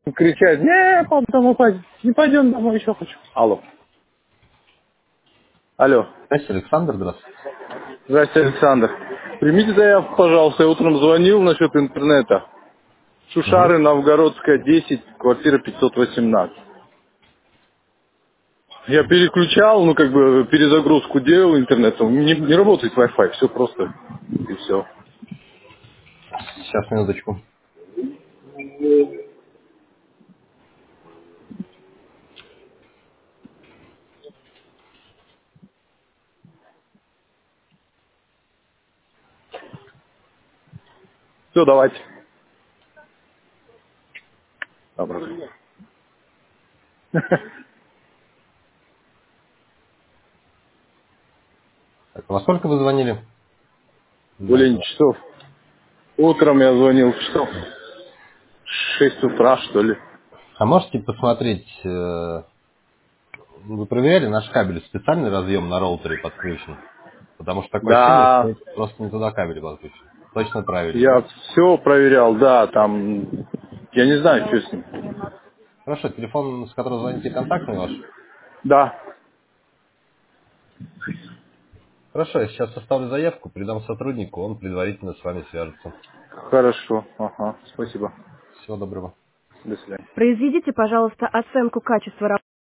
Кричать, не, пап, домой пойдем, не пойдем домой, еще хочу. Алло. Алло. Здравствуйте, Александр, здравствуйте. Здравствуйте, Александр. Примите заявку, пожалуйста. Я утром звонил насчет интернета. Мгм. Шушары, Новгородская, 10, квартира 518. Я переключал, ну, как бы, перезагрузку делал интернета. Не работает Wi-Fi, все просто. И все. Сейчас, минуточку. Все, давайте. Добро. Так, во сколько вы звонили до Более этого? часов. Утром я звонил в часов 6 утра, что ли. А можете посмотреть, вы проверяли наш кабель, специальный разъем на роутере подключен? Потому что такое ощущение, что Да, просто не туда кабель подключен. Точно проверили, я да? все проверял, да, там, я не знаю, что с ним. Хорошо, телефон, с которого звоните, контактный ваш? Да, Хорошо, я сейчас составлю заявку, передам сотруднику, он предварительно с вами свяжется. хорошо, ага, спасибо. Всего доброго. До свидания. Произведите, пожалуйста, оценку качества работы.